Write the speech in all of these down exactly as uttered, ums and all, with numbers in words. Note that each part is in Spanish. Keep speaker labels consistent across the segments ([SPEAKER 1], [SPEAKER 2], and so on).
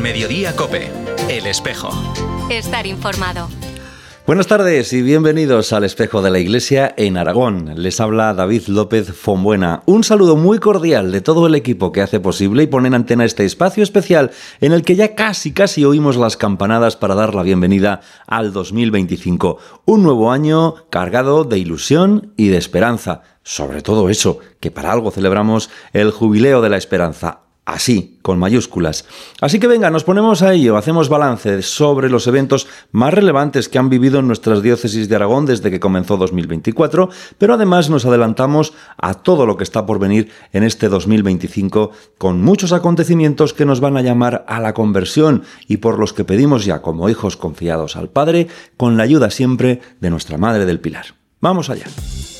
[SPEAKER 1] Mediodía COPE, El Espejo.
[SPEAKER 2] Estar informado.
[SPEAKER 3] Buenas tardes y bienvenidos al Espejo de la Iglesia en Aragón. Les habla David López Fonbuena. Un saludo muy cordial de todo el equipo que hace posible y pone en antena este espacio especial en el que ya casi casi oímos las campanadas para dar la bienvenida al dos mil veinticinco. Un nuevo año cargado de ilusión y de esperanza. Sobre todo eso, que para algo celebramos el Jubileo de la Esperanza. Así, con mayúsculas. Así que venga, nos ponemos a ello, hacemos balance sobre los eventos más relevantes que han vivido en nuestras diócesis de Aragón desde que comenzó dos mil veinticuatro, pero además nos adelantamos a todo lo que está por venir en este dos mil veinticinco, con muchos acontecimientos que nos van a llamar a la conversión y por los que pedimos ya como hijos confiados al Padre, con la ayuda siempre de nuestra Madre del Pilar. ¡Vamos allá!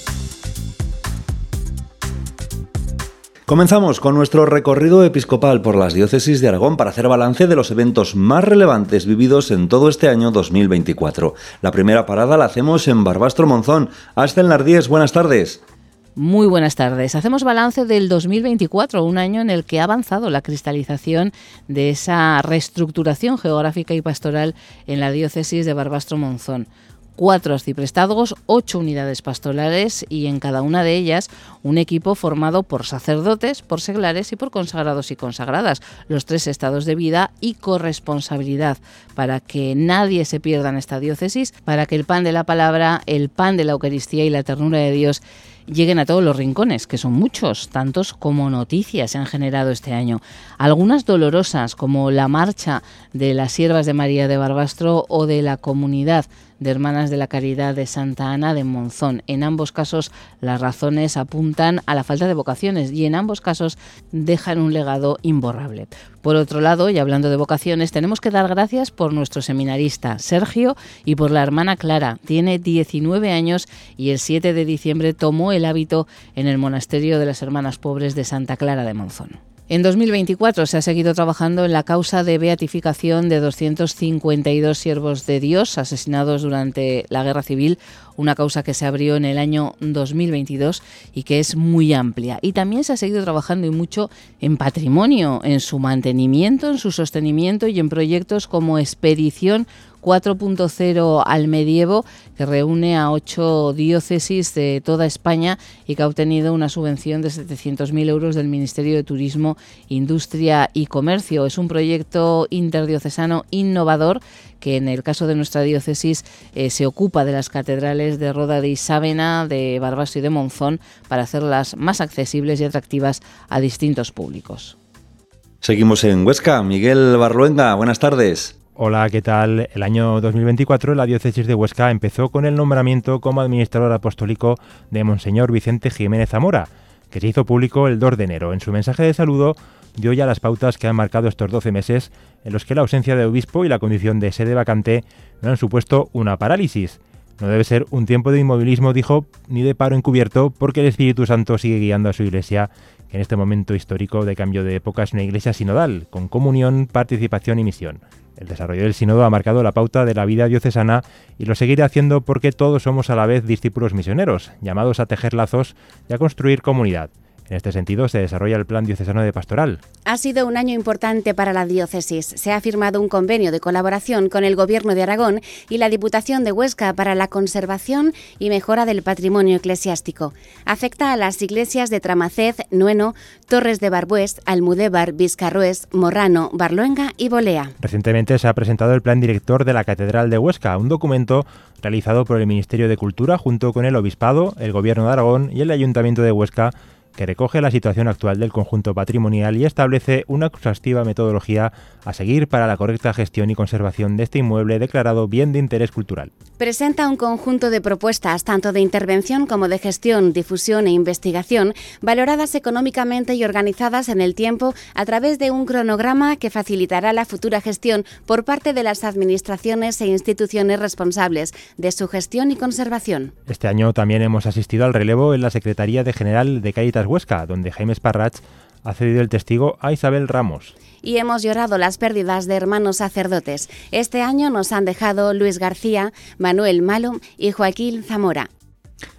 [SPEAKER 3] Comenzamos con nuestro recorrido episcopal por las diócesis de Aragón para hacer balance de los eventos más relevantes vividos en todo este año dos mil veinticuatro. La primera parada la hacemos en Barbastro Monzón. Axel Nardiés, buenas tardes.
[SPEAKER 4] Muy buenas tardes. Hacemos balance del dos mil veinticuatro, un año en el que ha avanzado la cristalización de esa reestructuración geográfica y pastoral en la diócesis de Barbastro Monzón. Cuatro arciprestazgos, ocho unidades pastorales y en cada una de ellas un equipo formado por sacerdotes, por seglares y por consagrados y consagradas, los tres estados de vida y corresponsabilidad, para que nadie se pierda en esta diócesis, para que el pan de la palabra, el pan de la Eucaristía y la ternura de Dios lleguen a todos los rincones, que son muchos, tantos como noticias se han generado este año. Algunas dolorosas, como la marcha de las Siervas de María de Barbastro o de la comunidad de Hermanas de la Caridad de Santa Ana de Monzón. En ambos casos las razones apuntan a la falta de vocaciones y en ambos casos dejan un legado imborrable. Por otro lado, y hablando de vocaciones, tenemos que dar gracias por nuestro seminarista Sergio y por la hermana Clara. Tiene diecinueve años y el siete de diciembre tomó el hábito en el monasterio de las Hermanas Pobres de Santa Clara de Monzón. En dos mil veinticuatro se ha seguido trabajando en la causa de beatificación de doscientos cincuenta y dos siervos de Dios asesinados durante la Guerra Civil, una causa que se abrió en el año dos mil veintidós y que es muy amplia. Y también se ha seguido trabajando y mucho en patrimonio, en su mantenimiento, en su sostenimiento y en proyectos como Expedición cuatro punto cero al medievo, que reúne a ocho diócesis de toda España y que ha obtenido una subvención de setecientos mil euros del Ministerio de Turismo, Industria y Comercio. Es un proyecto interdiocesano innovador que en el caso de nuestra diócesis eh, se ocupa de las catedrales de Roda de Isábena, de Barbastro y de Monzón para hacerlas más accesibles y atractivas a distintos públicos.
[SPEAKER 3] Seguimos en Huesca. Miguel Barluenga, buenas tardes.
[SPEAKER 5] Hola, ¿qué tal? El año dos mil veinticuatro la diócesis de Huesca empezó con el nombramiento como administrador apostólico de Monseñor Vicente Jiménez Zamora, que se hizo público el dos de enero. En su mensaje de saludo dio ya las pautas que han marcado estos doce meses en los que la ausencia de obispo y la condición de sede vacante no han supuesto una parálisis. No debe ser un tiempo de inmovilismo, dijo, ni de paro encubierto, porque el Espíritu Santo sigue guiando a su iglesia, que en este momento histórico de cambio de época es una iglesia sinodal, con comunión, participación y misión. El desarrollo del sínodo ha marcado la pauta de la vida diocesana y lo seguirá haciendo porque todos somos a la vez discípulos misioneros, llamados a tejer lazos y a construir comunidad. En este sentido, se desarrolla el Plan Diocesano de Pastoral.
[SPEAKER 2] Ha sido un año importante para la diócesis. Se ha firmado un convenio de colaboración con el Gobierno de Aragón y la Diputación de Huesca para la conservación y mejora del patrimonio eclesiástico. Afecta a las iglesias de Tramacez, Nueno, Torres de Barbués, Almudévar, Vizcarroés, Morrano, Barluenga y Bolea.
[SPEAKER 5] Recientemente se ha presentado el Plan Director de la Catedral de Huesca, un documento realizado por el Ministerio de Cultura junto con el Obispado, el Gobierno de Aragón y el Ayuntamiento de Huesca, que recoge la situación actual del conjunto patrimonial y establece una exhaustiva metodología a seguir para la correcta gestión y conservación de este inmueble declarado bien de interés cultural.
[SPEAKER 2] Presenta un conjunto de propuestas, tanto de intervención como de gestión, difusión e investigación, valoradas económicamente y organizadas en el tiempo a través de un cronograma que facilitará la futura gestión por parte de las administraciones e instituciones responsables de su gestión y conservación.
[SPEAKER 5] Este año también hemos asistido al relevo en la Secretaría de General de Cáritas Huesca, donde Jaime Esparrach ha cedido el testigo a Isabel Ramos.
[SPEAKER 2] Y hemos llorado las pérdidas de hermanos sacerdotes. Este año nos han dejado Luis García, Manuel Malo y Joaquín Zamora.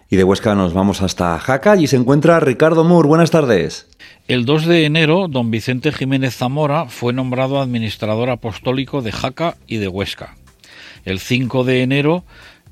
[SPEAKER 3] Y de Huesca nos vamos hasta Jaca, allí se encuentra Ricardo Mur. Buenas tardes.
[SPEAKER 6] El dos de enero, don Vicente Jiménez Zamora fue nombrado administrador apostólico de Jaca y de Huesca. El cinco de enero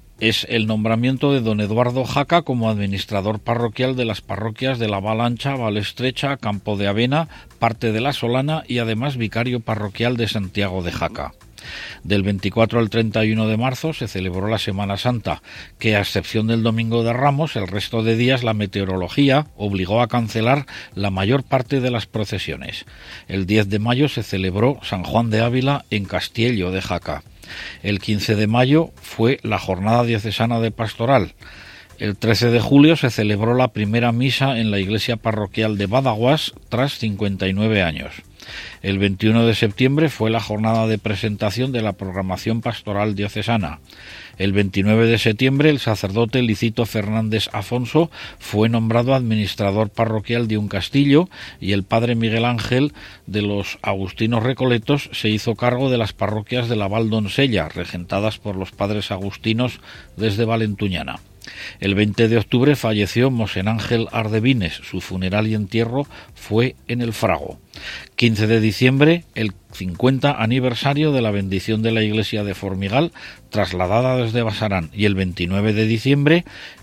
[SPEAKER 6] es el nombramiento de don Eduardo Jaca como administrador parroquial de las parroquias de La Valancha, Valestrecha, Campo de Avena, parte de La Solana y además vicario parroquial de Santiago de Jaca. Del veinticuatro al treinta y uno de marzo se celebró la Semana Santa, que a excepción del Domingo de Ramos, el resto de días la meteorología obligó a cancelar la mayor parte de las procesiones. El diez de mayo se celebró San Juan de Ávila en Castiello de Jaca. El quince de mayo fue la Jornada Diocesana de Pastoral. El trece de julio se celebró la primera misa en la iglesia parroquial de Badaguas tras cincuenta y nueve años. El veintiuno de septiembre fue la jornada de presentación de la programación pastoral diocesana. El veintinueve de septiembre el sacerdote Licito Fernández Afonso fue nombrado administrador parroquial de un castillo y el padre Miguel Ángel de los Agustinos Recoletos se hizo cargo de las parroquias de la Valdonsella, regentadas por los padres agustinos desde Valentuñana. El veinte de octubre falleció Mosén Ángel Ardevines, su funeral y entierro fue en el Frago. quince de diciembre, el cincuenta aniversario de la bendición de la iglesia de Formigal, trasladada desde Basarán, y el veintinueve de diciembre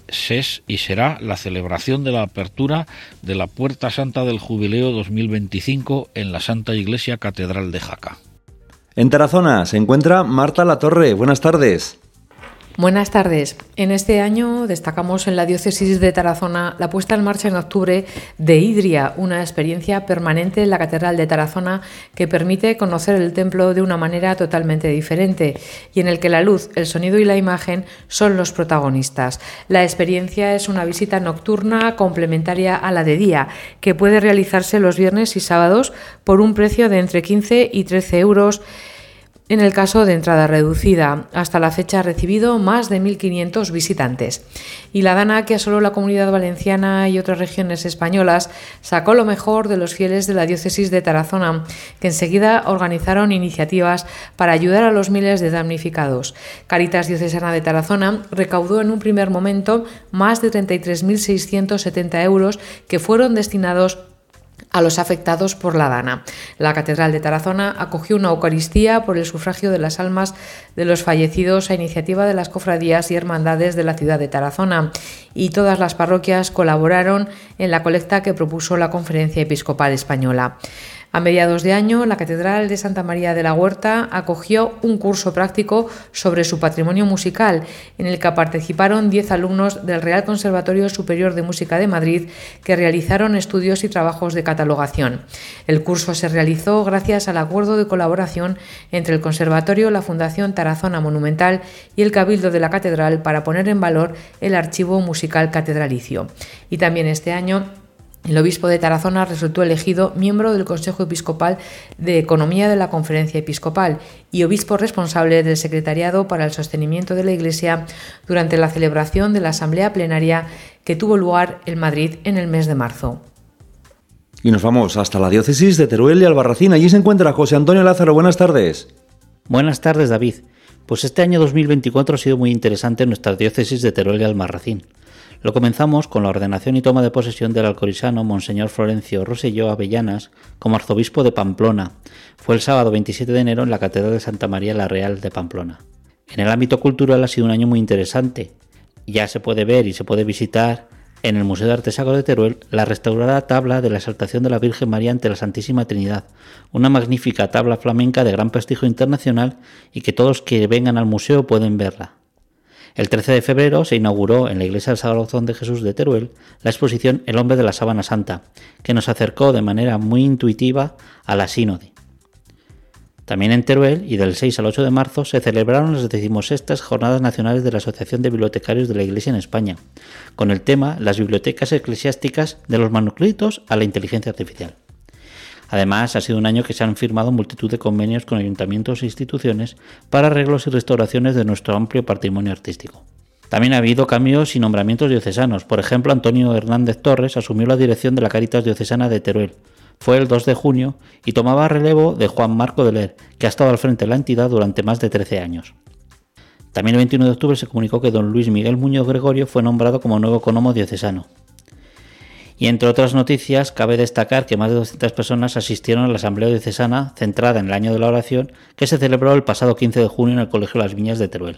[SPEAKER 6] es y será la celebración de la apertura de la Puerta Santa del Jubileo dos mil veinticinco en la Santa Iglesia Catedral de Jaca.
[SPEAKER 3] En Tarazona se encuentra Marta Latorre. Buenas tardes.
[SPEAKER 7] Buenas tardes. En este año destacamos en la diócesis de Tarazona la puesta en marcha en octubre de Idria, una experiencia permanente en la Catedral de Tarazona que permite conocer el templo de una manera totalmente diferente y en el que la luz, el sonido y la imagen son los protagonistas. La experiencia es una visita nocturna complementaria a la de día que puede realizarse los viernes y sábados por un precio de entre quince y trece euros. En el caso de entrada reducida, hasta la fecha ha recibido más de mil quinientos visitantes. Y la Dana, que asoló la Comunidad Valenciana y otras regiones españolas, sacó lo mejor de los fieles de la diócesis de Tarazona, que enseguida organizaron iniciativas para ayudar a los miles de damnificados. Cáritas Diocesana de Tarazona recaudó en un primer momento más de treinta y tres mil seiscientos setenta euros que fueron destinados a los afectados por la Dana. La Catedral de Tarazona acogió una Eucaristía por el sufragio de las almas de los fallecidos a iniciativa de las cofradías y hermandades de la ciudad de Tarazona, y todas las parroquias colaboraron en la colecta que propuso la Conferencia Episcopal Española. A mediados de año, la Catedral de Santa María de la Huerta acogió un curso práctico sobre su patrimonio musical, en el que participaron diez alumnos del Real Conservatorio Superior de Música de Madrid que realizaron estudios y trabajos de catalogación. El curso se realizó gracias al acuerdo de colaboración entre el Conservatorio, la Fundación Tarazona Monumental y el Cabildo de la Catedral para poner en valor el archivo musical catedralicio. Y también este año, el obispo de Tarazona resultó elegido miembro del Consejo Episcopal de Economía de la Conferencia Episcopal y obispo responsable del Secretariado para el Sostenimiento de la Iglesia durante la celebración de la Asamblea Plenaria que tuvo lugar en Madrid en el mes de marzo.
[SPEAKER 3] Y nos vamos hasta la diócesis de Teruel y Albarracín. Allí se encuentra José Antonio Lázaro. Buenas tardes.
[SPEAKER 8] Buenas tardes, David. Pues este año dos mil veinticuatro ha sido muy interesante en nuestra diócesis de Teruel y Albarracín. Lo comenzamos con la ordenación y toma de posesión del alcorisano Monseñor Florencio Rosselló Avellanas como arzobispo de Pamplona. Fue el sábado veintisiete de enero en la Catedral de Santa María la Real de Pamplona. En el ámbito cultural ha sido un año muy interesante. Ya se puede ver y se puede visitar en el Museo de Arte Sacro de Teruel la restaurada tabla de la exaltación de la Virgen María ante la Santísima Trinidad, una magnífica tabla flamenca de gran prestigio internacional y que todos que vengan al museo pueden verla. El trece de febrero se inauguró en la Iglesia del Sagrado Corazón de Jesús de Teruel la exposición El hombre de la sábana santa, que nos acercó de manera muy intuitiva a la sínode. También en Teruel, y del seis al ocho de marzo, se celebraron las decimosextas Jornadas Nacionales de la Asociación de Bibliotecarios de la Iglesia en España, con el tema Las bibliotecas eclesiásticas de los manuscritos a la inteligencia artificial. Además, ha sido un año que se han firmado multitud de convenios con ayuntamientos e instituciones para arreglos y restauraciones de nuestro amplio patrimonio artístico. También ha habido cambios y nombramientos diocesanos. Por ejemplo, Antonio Hernández Torres asumió la dirección de la Cáritas Diocesana de Teruel. Fue el dos de junio y tomaba relevo de Juan Marco Deler, que ha estado al frente de la entidad durante más de trece años. También el veintiuno de octubre se comunicó que don Luis Miguel Muñoz Gregorio fue nombrado como nuevo economo diocesano. Y entre otras noticias, cabe destacar que más de doscientas personas asistieron a la Asamblea Diocesana centrada en el Año de la Oración, que se celebró el pasado quince de junio en el Colegio Las Viñas de Teruel.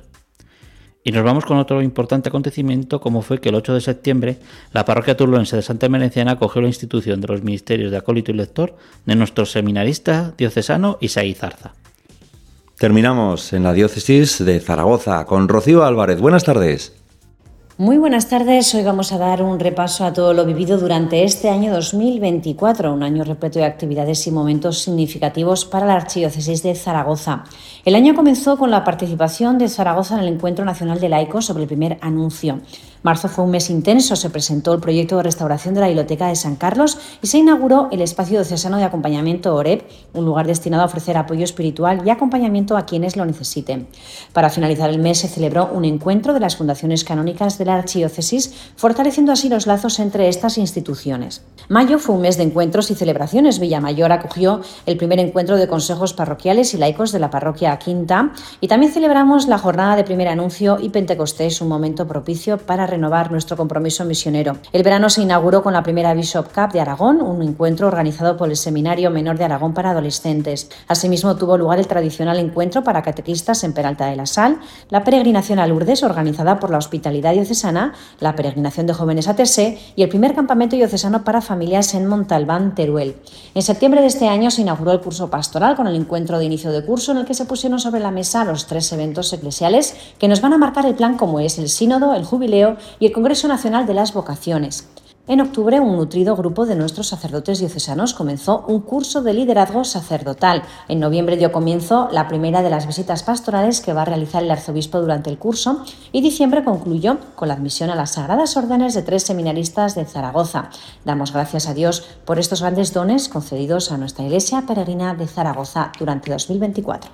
[SPEAKER 8] Y nos vamos con otro importante acontecimiento, como fue que el ocho de septiembre la parroquia turluense de Santa Emerenciana acogió la institución de los ministerios de acólito y lector de nuestro seminarista diocesano Isaí Zarza.
[SPEAKER 3] Terminamos en la diócesis de Zaragoza con Rocío Álvarez. Buenas tardes.
[SPEAKER 9] Muy buenas tardes, hoy vamos a dar un repaso a todo lo vivido durante este año dos mil veinticuatro, un año repleto de actividades y momentos significativos para la Archidiócesis de Zaragoza. El año comenzó con la participación de Zaragoza en el Encuentro Nacional de Laicos sobre el primer anuncio. Marzo fue un mes intenso, se presentó el proyecto de restauración de la Biblioteca de San Carlos y se inauguró el Espacio Diocesano de Acompañamiento OREP, un lugar destinado a ofrecer apoyo espiritual y acompañamiento a quienes lo necesiten. Para finalizar el mes se celebró un encuentro de las fundaciones canónicas de la Archidiócesis, fortaleciendo así los lazos entre estas instituciones. Mayo fue un mes de encuentros y celebraciones. Villamayor acogió el primer encuentro de consejos parroquiales y laicos de la parroquia Quinta y también celebramos la jornada de primer anuncio y Pentecostés, un momento propicio para renovar nuestro compromiso misionero. El verano se inauguró con la primera Bishop Cup de Aragón, un encuentro organizado por el Seminario Menor de Aragón para adolescentes. Asimismo tuvo lugar el tradicional encuentro para catequistas en Peralta de la Sal, la peregrinación a Lourdes organizada por la Hospitalidad Diocesana, la peregrinación de jóvenes a Tessé y el primer campamento diocesano para familias en Montalbán, Teruel. En septiembre de este año se inauguró el curso pastoral con el encuentro de inicio de curso en el que se pusieron sobre la mesa los tres eventos eclesiales que nos van a marcar el plan, como es el Sínodo, el Jubileo y el Congreso Nacional de las Vocaciones. En octubre, un nutrido grupo de nuestros sacerdotes diocesanos comenzó un curso de liderazgo sacerdotal. En noviembre dio comienzo la primera de las visitas pastorales que va a realizar el arzobispo durante el curso y diciembre concluyó con la admisión a las sagradas órdenes de tres seminaristas de Zaragoza. Damos gracias a Dios por estos grandes dones concedidos a nuestra Iglesia Peregrina de Zaragoza durante dos mil veinticuatro.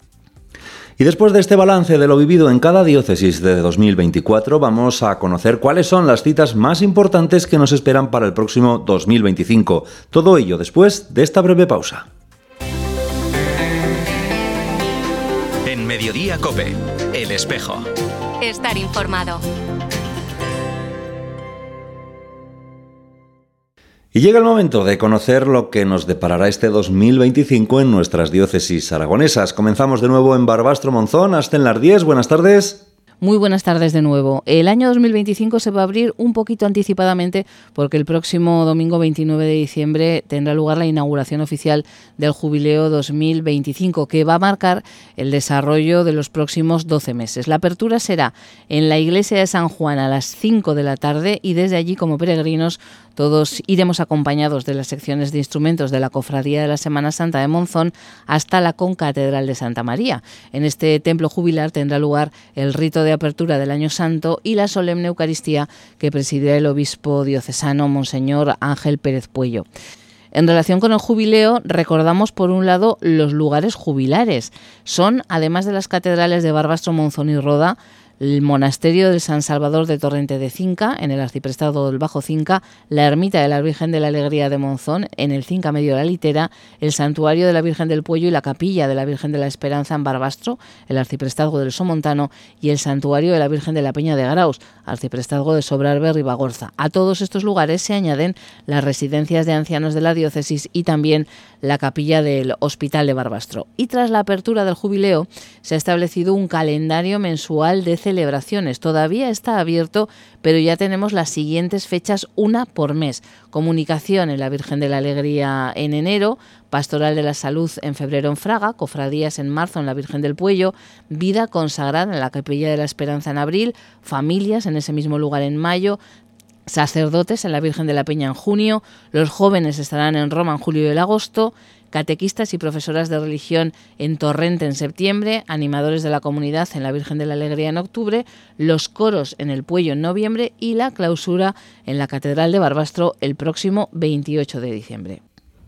[SPEAKER 3] Y después de este balance de lo vivido en cada diócesis de dos mil veinticuatro, vamos a conocer cuáles son las citas más importantes que nos esperan para el próximo dos mil veinticinco. Todo ello después de esta breve pausa.
[SPEAKER 1] En Mediodía COPE, El Espejo.
[SPEAKER 10] Estar informado.
[SPEAKER 3] Y llega el momento de conocer lo que nos deparará este dos mil veinticinco en nuestras diócesis aragonesas. Comenzamos de nuevo en Barbastro Monzón, Asten Lardíez. Buenas tardes.
[SPEAKER 4] Muy buenas tardes de nuevo. El año dos mil veinticinco se va a abrir un poquito anticipadamente porque el próximo domingo veintinueve de diciembre tendrá lugar la inauguración oficial del Jubileo dos mil veinticinco, que va a marcar el desarrollo de los próximos doce meses. La apertura será en la iglesia de San Juan a las cinco de la tarde y desde allí, como peregrinos, todos iremos acompañados de las secciones de instrumentos de la Cofradía de la Semana Santa de Monzón hasta la Concatedral de Santa María. En este templo jubilar tendrá lugar el rito de apertura del Año Santo y la solemne Eucaristía que presidirá el obispo diocesano Monseñor Ángel Pérez Puello. En relación con el jubileo, recordamos por un lado los lugares jubilares. Son, además de las catedrales de Barbastro, Monzón y Roda, el monasterio del San Salvador de Torrente de Cinca, en el arciprestado del Bajo Cinca, la ermita de la Virgen de la Alegría de Monzón, en el Cinca Medio de la Litera, el santuario de la Virgen del Puello y la capilla de la Virgen de la Esperanza en Barbastro, el arciprestazgo del Somontano, y el santuario de la Virgen de la Peña de Graus, arciprestazgo de Sobrarbe Ribagorza. A todos estos lugares se añaden las residencias de ancianos de la diócesis y también la capilla del Hospital de Barbastro. Y tras la apertura del jubileo, se ha establecido un calendario mensual de celebraciones. Todavía está abierto, pero ya tenemos las siguientes fechas, una por mes. Comunicación en la Virgen de la Alegría en enero, Pastoral de la Salud en febrero en Fraga, Cofradías en marzo en la Virgen del Puello, Vida consagrada en la Capilla de la Esperanza en abril, Familias en ese mismo lugar en mayo, Sacerdotes en la Virgen de la Peña en junio, los jóvenes estarán en Roma en julio y el agosto, catequistas y profesoras de religión en Torrente en septiembre, animadores de la comunidad en la Virgen de la Alegría en octubre, los coros en el Puello en noviembre y la clausura en la Catedral de Barbastro el próximo veintiocho de diciembre.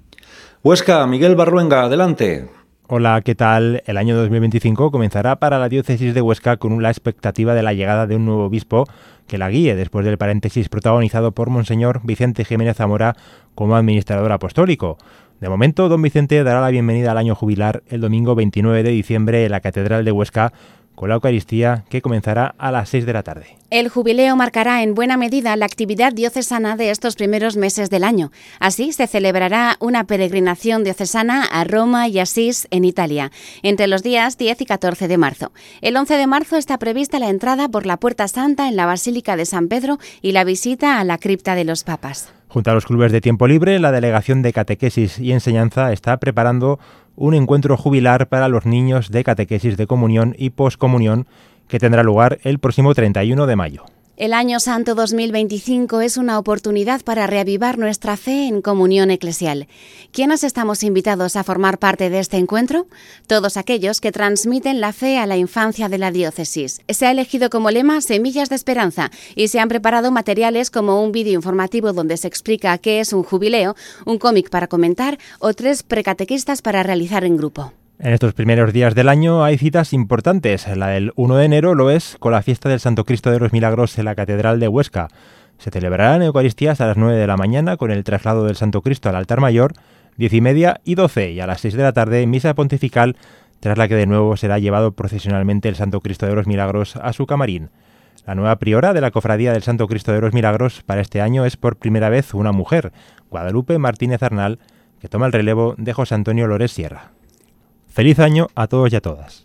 [SPEAKER 3] Huesca, Miguel Barruenga, adelante.
[SPEAKER 5] Hola, ¿qué tal? El año dos mil veinticinco comenzará para la diócesis de Huesca con la expectativa de la llegada de un nuevo obispo que la guíe después del paréntesis protagonizado por Monseñor Vicente Jiménez Zamora como administrador apostólico. De momento, don Vicente dará la bienvenida al año jubilar el domingo veintinueve de diciembre en la Catedral de Huesca con la Eucaristía que comenzará a las seis de la tarde.
[SPEAKER 2] El jubileo marcará en buena medida la actividad diocesana de estos primeros meses del año. Así se celebrará una peregrinación diocesana a Roma y Asís, en Italia, entre los días diez y catorce de marzo. El once de marzo está prevista la entrada por la Puerta Santa en la Basílica de San Pedro y la visita a la cripta de los papas.
[SPEAKER 5] Junto a los clubes de tiempo libre, la Delegación de Catequesis y Enseñanza está preparando un encuentro jubilar para los niños de catequesis de comunión y poscomunión que tendrá lugar el próximo treinta y uno de mayo.
[SPEAKER 2] El Año Santo dos mil veinticinco es una oportunidad para reavivar nuestra fe en comunión eclesial. ¿Quiénes estamos invitados a formar parte de este encuentro? Todos aquellos que transmiten la fe a la infancia de la diócesis. Se ha elegido como lema Semillas de Esperanza y se han preparado materiales como un vídeo informativo donde se explica qué es un jubileo, un cómic para comentar o tres precatequistas para realizar en grupo.
[SPEAKER 5] En estos primeros días del año hay citas importantes. La del uno de enero lo es con la fiesta del Santo Cristo de los Milagros en la Catedral de Huesca. Se celebrarán Eucaristías a las nueve de la mañana con el traslado del Santo Cristo al altar mayor, diez y media y doce, y a las seis de la tarde misa pontifical, tras la que de nuevo será llevado procesionalmente el Santo Cristo de los Milagros a su camarín. La nueva priora de la Cofradía del Santo Cristo de los Milagros para este año es por primera vez una mujer, Guadalupe Martínez Arnal, que toma el relevo de José Antonio Lores Sierra. ¡Feliz año a todos y a todas!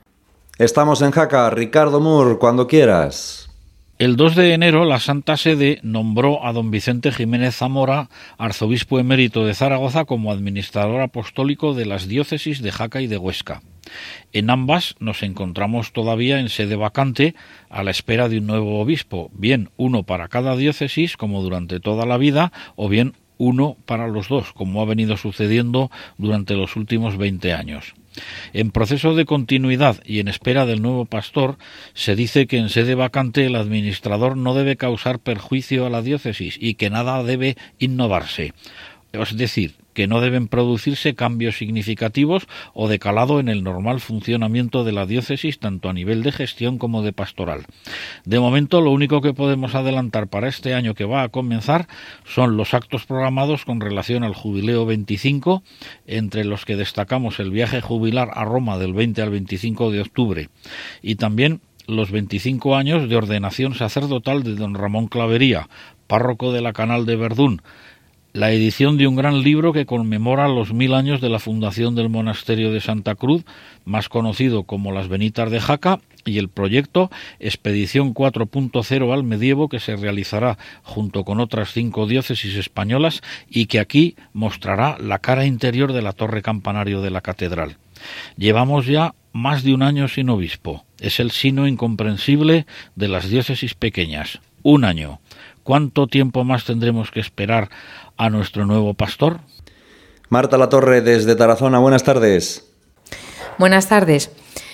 [SPEAKER 3] Estamos en Jaca. Ricardo Moore, cuando quieras.
[SPEAKER 6] El dos de enero la Santa Sede nombró a don Vicente Jiménez Zamora, arzobispo emérito de Zaragoza, como administrador apostólico de las diócesis de Jaca y de Huesca. En ambas nos encontramos todavía en sede vacante a la espera de un nuevo obispo, bien uno para cada diócesis, como durante toda la vida, o bien uno para los dos, como ha venido sucediendo durante los últimos veinte años. En proceso de continuidad y en espera del nuevo pastor, se dice que en sede vacante el administrador no debe causar perjuicio a la diócesis y que nada debe innovarse. Es decir, que no deben producirse cambios significativos o de calado en el normal funcionamiento de la diócesis, tanto a nivel de gestión como de pastoral. De momento, lo único que podemos adelantar para este año que va a comenzar son los actos programados con relación al Jubileo veinticinco, entre los que destacamos el viaje jubilar a Roma del veinte al veinticinco de octubre, y también los veinticinco años de ordenación sacerdotal de don Ramón Clavería, párroco de la Canal de Verdún, la edición de un gran libro que conmemora los mil años de la fundación del monasterio de Santa Cruz, más conocido como Las Benitas de Jaca, y el proyecto Expedición cuatro punto cero al Medievo, que se realizará junto con otras cinco diócesis españolas y que aquí mostrará la cara interior de la torre campanario de la catedral. Llevamos ya más de un año sin obispo. Es el sino incomprensible de las diócesis pequeñas. Un año. ¿Cuánto tiempo más tendremos que esperar a nuestro nuevo pastor?
[SPEAKER 3] Marta Latorre, desde Tarazona, buenas tardes.
[SPEAKER 7] Buenas tardes.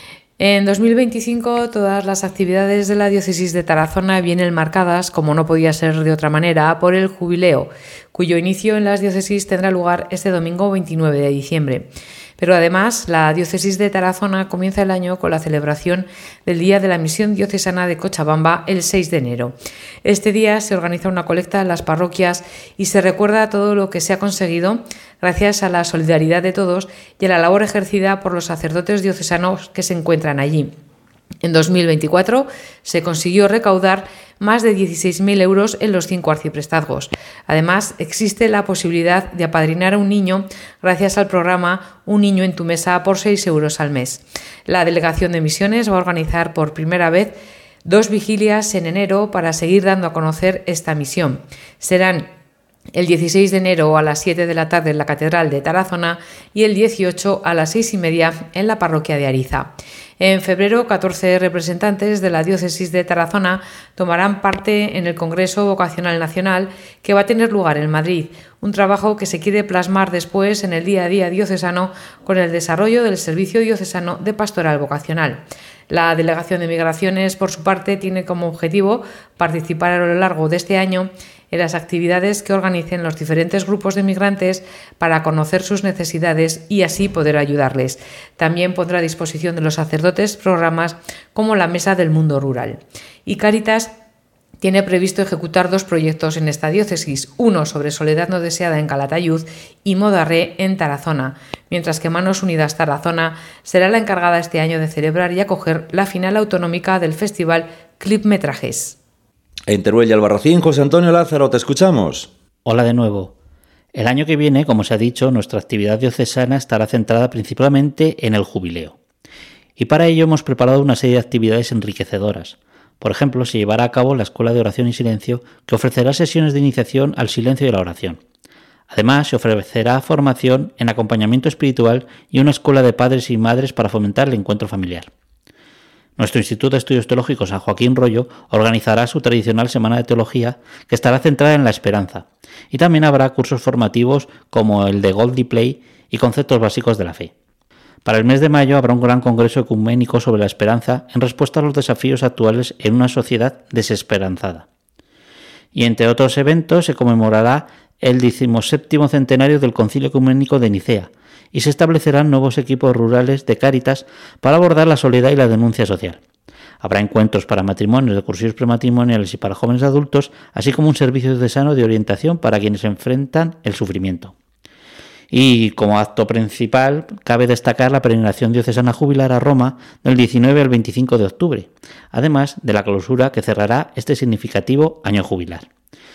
[SPEAKER 7] En dos mil veinticinco todas las actividades de la diócesis de Tarazona vienen marcadas, como no podía ser de otra manera, por el jubileo, cuyo inicio en las diócesis tendrá lugar este domingo veintinueve de diciembre. Pero además, la diócesis de Tarazona comienza el año con la celebración del Día de la Misión Diocesana de Cochabamba el seis de enero. Este día se organiza una colecta en las parroquias y se recuerda todo lo que se ha conseguido gracias a la solidaridad de todos y a la labor ejercida por los sacerdotes diocesanos que se encuentran allí. En dos mil veinticuatro se consiguió recaudar más de dieciséis mil euros en los cinco arciprestazgos. Además, existe la posibilidad de apadrinar a un niño gracias al programa Un niño en tu mesa por seis euros al mes. La Delegación de Misiones va a organizar por primera vez dos vigilias en enero para seguir dando a conocer esta misión. Serán el dieciséis de enero a las siete de la tarde en la Catedral de Tarazona y el dieciocho a las seis y media en la parroquia de Ariza. En febrero, catorce representantes de la diócesis de Tarazona tomarán parte en el Congreso Vocacional Nacional que va a tener lugar en Madrid, un trabajo que se quiere plasmar después en el día a día diocesano con el desarrollo del Servicio Diocesano de Pastoral Vocacional. La Delegación de Migraciones, por su parte, tiene como objetivo participar a lo largo de este año en las actividades que organicen los diferentes grupos de migrantes para conocer sus necesidades y así poder ayudarles. También pondrá a disposición de los sacerdotes programas como la Mesa del Mundo Rural. Y Cáritas tiene previsto ejecutar dos proyectos en esta diócesis, uno sobre Soledad no deseada en Calatayud y Modarré en Tarazona, mientras que Manos Unidas Tarazona será la encargada este año de celebrar y acoger la final autonómica del festival Clipmetrajes.
[SPEAKER 3] En Teruel y Albarracín, José Antonio Lázaro, te escuchamos.
[SPEAKER 8] Hola de nuevo. El año que viene, como se ha dicho, nuestra actividad diocesana estará centrada principalmente en el jubileo. Y para ello hemos preparado una serie de actividades enriquecedoras. Por ejemplo, se llevará a cabo la Escuela de Oración y Silencio, que ofrecerá sesiones de iniciación al silencio y la oración. Además, se ofrecerá formación en acompañamiento espiritual y una escuela de padres y madres para fomentar el encuentro familiar. Nuestro Instituto de Estudios Teológicos San Joaquín Rollo organizará su tradicional Semana de Teología, que estará centrada en la esperanza, y también habrá cursos formativos como el de Goldie Play y conceptos básicos de la fe. Para el mes de mayo habrá un gran congreso ecuménico sobre la esperanza en respuesta a los desafíos actuales en una sociedad desesperanzada. Y entre otros eventos se conmemorará el decimoséptimo centenario del Concilio Ecuménico de Nicea y se establecerán nuevos equipos rurales de Cáritas para abordar la soledad y la denuncia social. Habrá encuentros para matrimonios, de cursillos prematrimoniales y para jóvenes adultos, así como un servicio diocesano de orientación para quienes enfrentan el sufrimiento. Y como acto principal, cabe destacar la peregrinación diocesana jubilar a Roma del diecinueve al veinticinco de octubre, además de la clausura que cerrará este significativo año jubilar.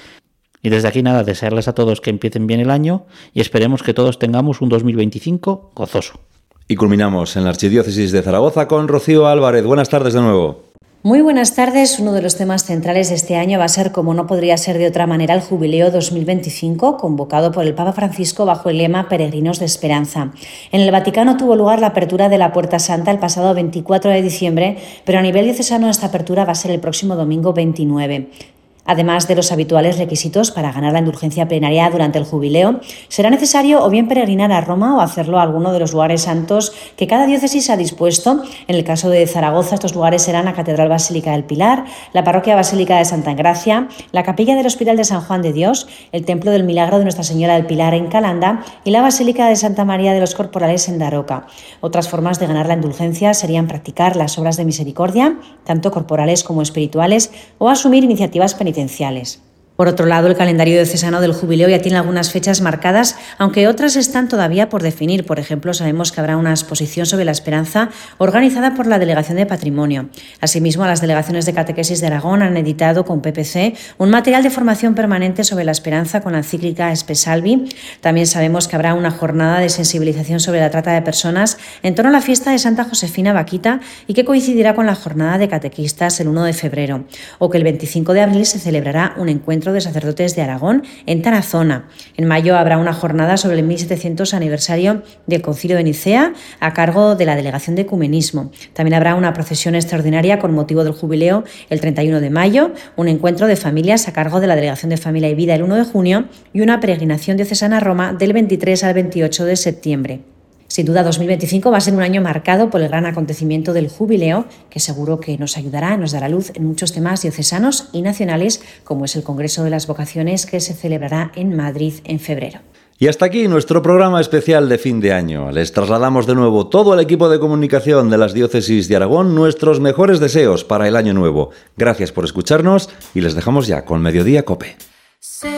[SPEAKER 8] Y desde aquí nada, desearles a todos que empiecen bien el año y esperemos que todos tengamos un dos mil veinticinco gozoso.
[SPEAKER 3] Y culminamos en la Archidiócesis de Zaragoza con Rocío Álvarez. Buenas tardes de nuevo.
[SPEAKER 9] Muy buenas tardes. Uno de los temas centrales de este año va a ser, como no podría ser de otra manera, el Jubileo dos mil veinticinco, convocado por el Papa Francisco bajo el lema Peregrinos de Esperanza. En el Vaticano tuvo lugar la apertura de la Puerta Santa el pasado veinticuatro de diciembre, pero a nivel diocesano esta apertura va a ser el próximo domingo veintinueve. Además de los habituales requisitos para ganar la indulgencia plenaria durante el jubileo, será necesario o bien peregrinar a Roma o hacerlo a alguno de los lugares santos que cada diócesis ha dispuesto. En el caso de Zaragoza, estos lugares serán la Catedral Basílica del Pilar, la Parroquia Basílica de Santa Engracia, la Capilla del Hospital de San Juan de Dios, el Templo del Milagro de Nuestra Señora del Pilar en Calanda y la Basílica de Santa María de los Corporales en Daroca. Otras formas de ganar la indulgencia serían practicar las obras de misericordia, tanto corporales como espirituales, o asumir iniciativas penitenciales. Por otro lado, el calendario diocesano del jubileo ya tiene algunas fechas marcadas, aunque otras están todavía por definir. Por ejemplo, sabemos que habrá una exposición sobre la esperanza organizada por la Delegación de Patrimonio. Asimismo, las delegaciones de catequesis de Aragón han editado con P P C un material de formación permanente sobre la esperanza con la encíclica Spe Salvi. También sabemos que habrá una jornada de sensibilización sobre la trata de personas en torno a la fiesta de Santa Josefina Vaquita y que coincidirá con la jornada de catequistas el uno de febrero, o que el veinticinco de abril se celebrará un encuentro de sacerdotes de Aragón en Tarazona. En mayo habrá una jornada sobre el mil setecientos aniversario del Concilio de Nicea a cargo de la Delegación de Ecumenismo. También habrá una procesión extraordinaria con motivo del jubileo el treinta y uno de mayo, un encuentro de familias a cargo de la Delegación de Familia y Vida el uno de junio y una peregrinación diocesana a Roma del veintitrés al veintiocho de septiembre. Sin duda, dos mil veinticinco va a ser un año marcado por el gran acontecimiento del jubileo, que seguro que nos ayudará, nos dará luz en muchos temas diocesanos y nacionales, como es el Congreso de las Vocaciones, que se celebrará en Madrid en febrero.
[SPEAKER 3] Y hasta aquí nuestro programa especial de fin de año. Les trasladamos de nuevo todo el equipo de comunicación de las diócesis de Aragón nuestros mejores deseos para el año nuevo. Gracias por escucharnos y les dejamos ya con Mediodía Cope.
[SPEAKER 11] Sé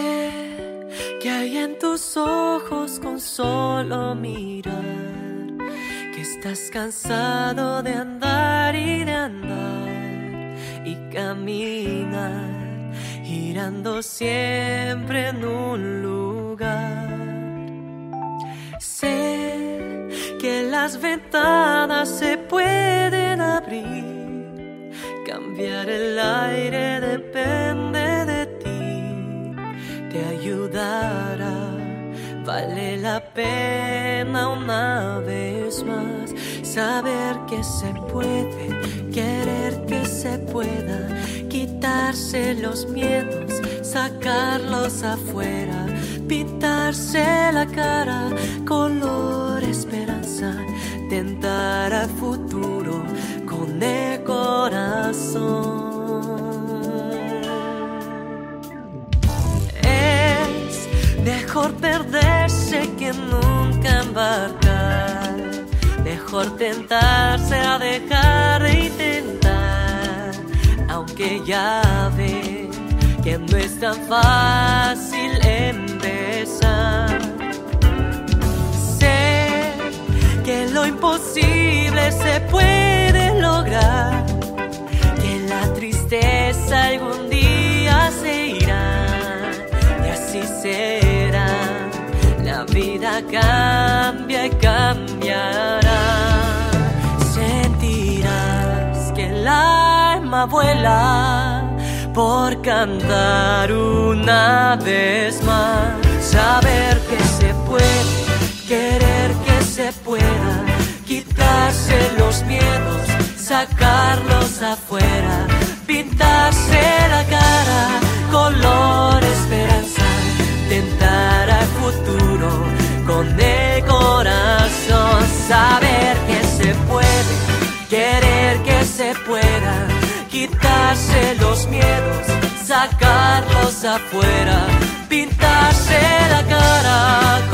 [SPEAKER 11] que hay en tus ojos con solo mirar que estás cansado de andar y de andar y caminar, girando siempre en un lugar. Sé que las ventanas se pueden abrir, cambiar el aire depende de ti, te ayudará. Vale la pena una vez más saber que se puede, querer que se pueda, quitarse los miedos, sacarlos afuera, pintarse la cara, color esperanza, tentar al futuro con el corazón. Mejor perderse que nunca embarcar, mejor tentarse a dejar de intentar, aunque ya ves que no es tan fácil empezar. Sé que lo imposible se puede lograr, que la tristeza algún día se irá, y así será. La vida cambia y cambiará. Sentirás que el alma vuela por cantar una vez más. Saber que se puede, querer que se pueda, quitarse los miedos, sacarlos afuera, pintarse la cara, color esperanza, tentar al futuro con el corazón. Saber que se puede, querer que se pueda, quitarse los miedos, sacarlos afuera, pintarse la cara